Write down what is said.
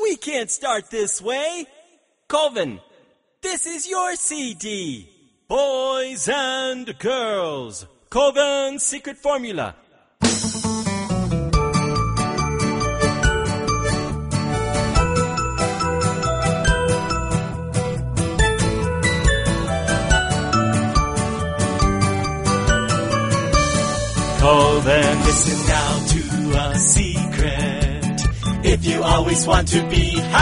We can't start this way. Colvin, this is your CD. Boys and girls, Colvin's secret formula. Colvin, listen now to a secret. If you always want to be